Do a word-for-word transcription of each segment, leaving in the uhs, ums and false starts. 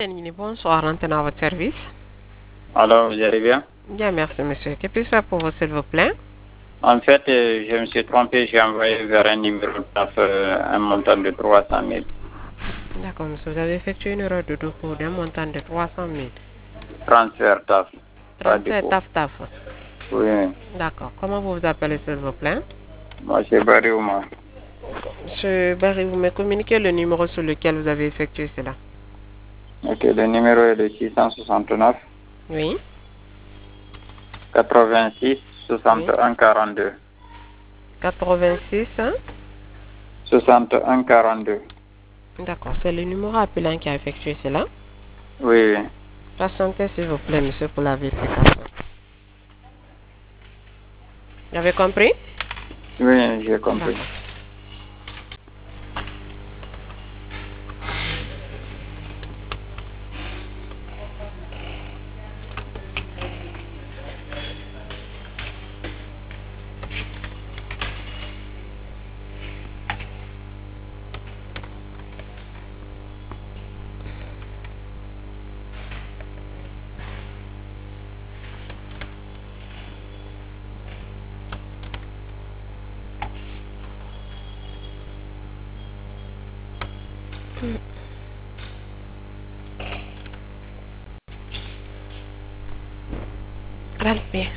Bonsoir, antenne à votre service. Alors, vous allez bien? Bien, merci monsieur. Que puis-je faire pour vous, s'il vous plaît? En fait, euh, je me suis trompé, j'ai envoyé vers un numéro de T A F euh, un montant de trois cent mille. D'accord, monsieur. Vous avez effectué une erreur de dépôt d'un montant de trois cent mille. Transfert T A F, pas Transfert dépôt. taf taf. Oui, D'accord. Comment vous vous appelez, s'il vous plaît? moi c'est Barry Oumar. Monsieur Barry, vous me communiquez le numéro sur lequel vous avez effectué cela? Ok, le numéro est de six cent soixante-neuf, Oui. quatre-vingt-six, Oui. soixante et un, quarante-deux. quatre-vingt-six. Hein? soixante et un, quarante-deux. D'accord. C'est le numéro appelant qui a effectué cela. Oui, oui. Patientez, s'il vous plaît, monsieur, pour la vérification. Vous avez compris? Oui, j'ai compris. D'accord. Rentre bien.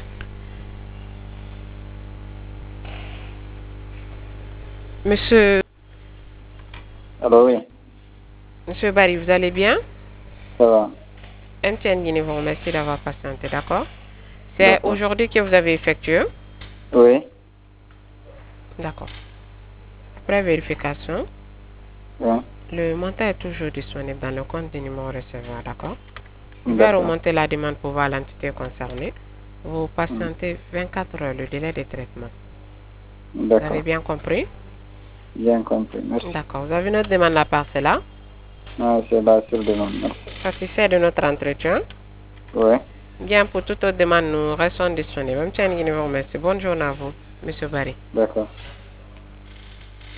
Monsieur, Alors oui, monsieur Barry, vous allez bien? ça va. M T N Guinée vous remercie d'avoir patienté, d'accord? C'est D'accord. aujourd'hui que vous avez effectué? Oui, D'accord. Après vérification, oui, le montant est toujours disponible dans le compte du numéro receveur, d'accord? Je vais d'accord. remonter la demande pour voir l'entité concernée. Vous Hmm. patientez vingt-quatre heures le délai de traitement. Vous avez D'accord, bien compris? bien compris, merci. D'accord. Vous avez une autre demande à part cela? Ah, c'est la seule demande, merci. Satisfait de notre entretien? Oui, Bien, pour toute autre demande, nous restons disponibles. M T N Guinée vous remercie. Bonne journée à vous, monsieur Barry. d'accord.